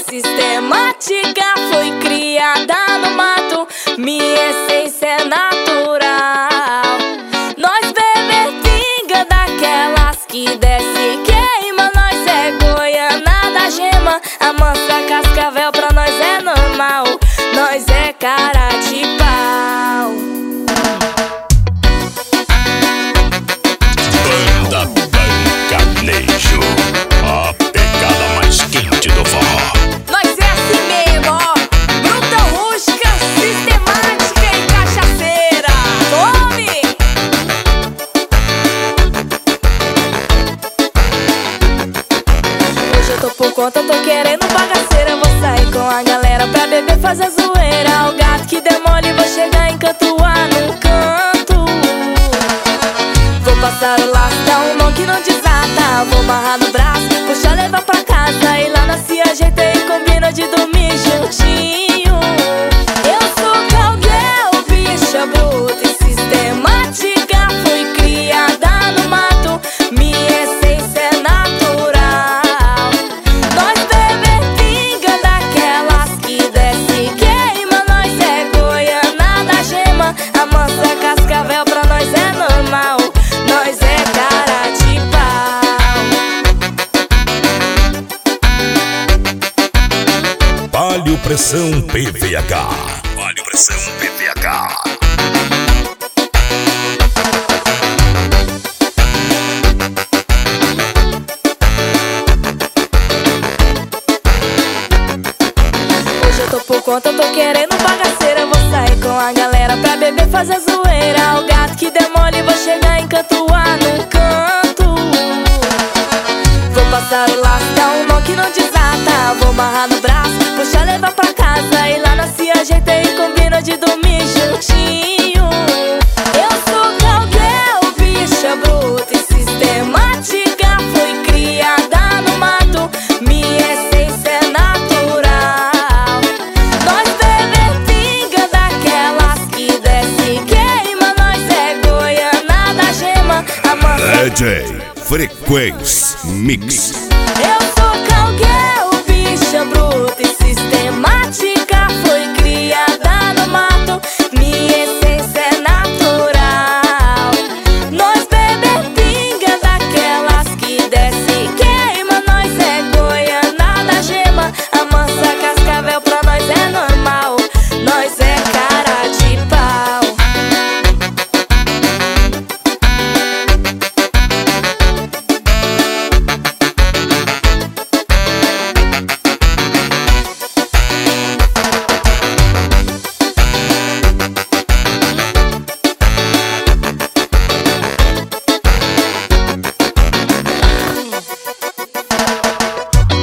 sistemática, fui criada no mato, minha essência é natural. Nós bebe pinga daquelas que desce e queima. Nós é goiana da gema, a mansa cascavel pra nós é normal. Nós é cara de pau. Banda Bancanejo, a pegada mais quente do forró. Nós é assim mesmo, ó, bruta, rústica, sistemática e cachaceira. Tome! Hoje eu tô por conta, tô querendo bagaceira. Vou sair com a galera pra beber, fazer zoeira. O gato que demole, vou chegar em Cantuá num canto. Vou passar o laço, dar um nó que não desata. Vou amarrar no braço, puxar, levar pra casa. E lá nós se ajeita e combina de dormir juntinho. Eu sou Calguel, bicha bruta e sistemática, fui criada no mato, minha essência é natural. Nós bebe pinga daquelas que desce e queima. Nós é goiana da gema, a mansa cascavel pra nós é normal. Nós é cara de pau. Palio Pressão PVH. Palio Pressão PVH. Hoje eu tô por conta, tô querendo bagaceira. Vou sair com a galera pra beber, fazer zoeira. O gato que demole, vou chegar em Cantuá num canto. Vou passar o laço, dar um nó que não desata. Vou amarrar no braço, puxar, levar pra casa. E lá nós se ajeita e combina de dormir juntinho. Eu sou Calguel, bicha bruta e sistemática, fui criada no mato, minha essência é natural. Nós bebe pinga daquelas que desce e queima. Nós é goiana da gema, a mansa. DJ Frequência Mix. Eu sou Calguel, bicha bruta e sistemática, fui criada no mato.